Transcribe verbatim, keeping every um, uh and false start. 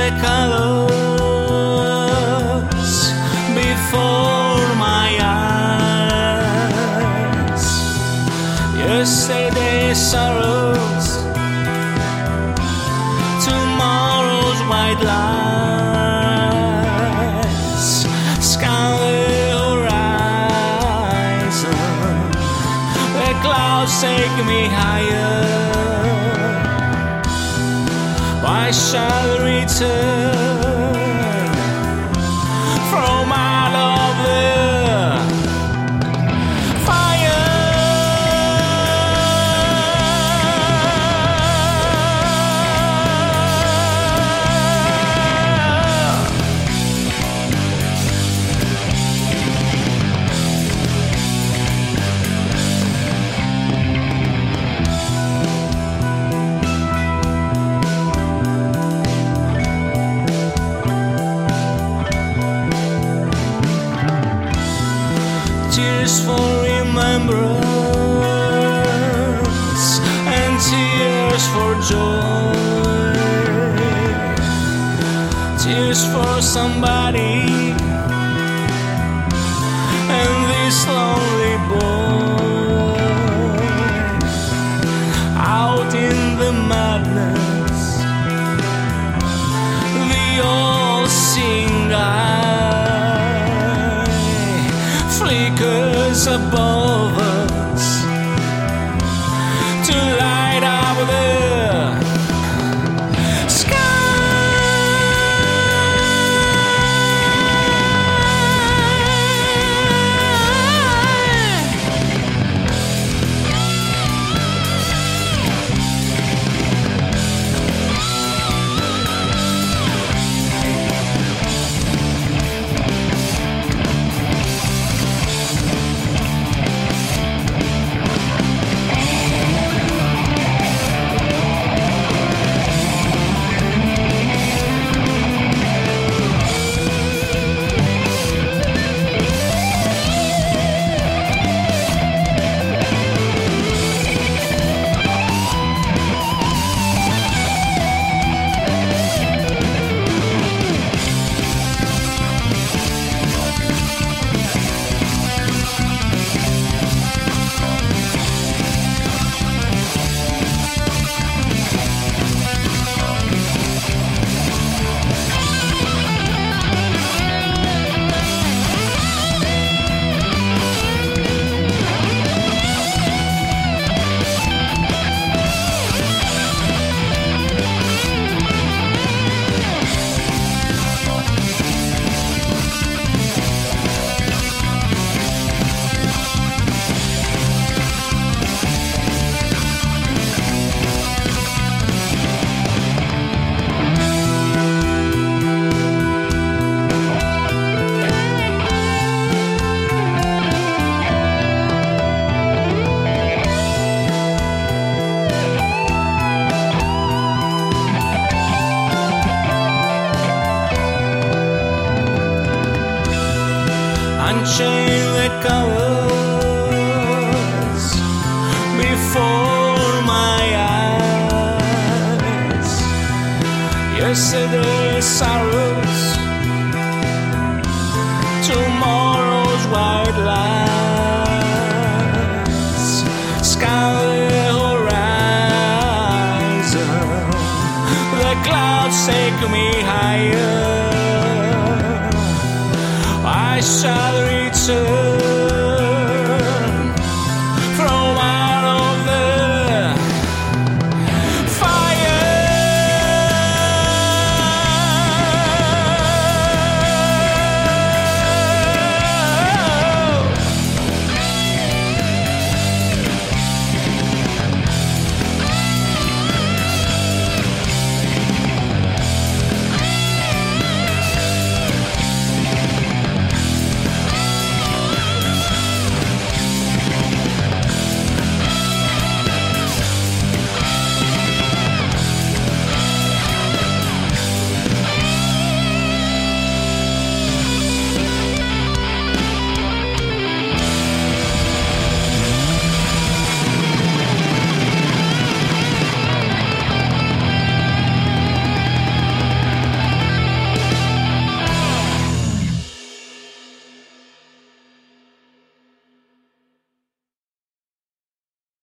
the colors before my eyes. Yesterday's sorrows, tomorrow's white lies. Scan the horizon, the clouds take me higher. I shall return from out of the fire. Tears for remembrance and tears for joy. Tears for somebody and this lonely boy out in the madness, the all-seeing eye flickers above us to light up the sky. Unchain the colors before my eyes. Yesterday's sorrows, tomorrow's white lies. Scan the horizon, the clouds take me higher. I shall return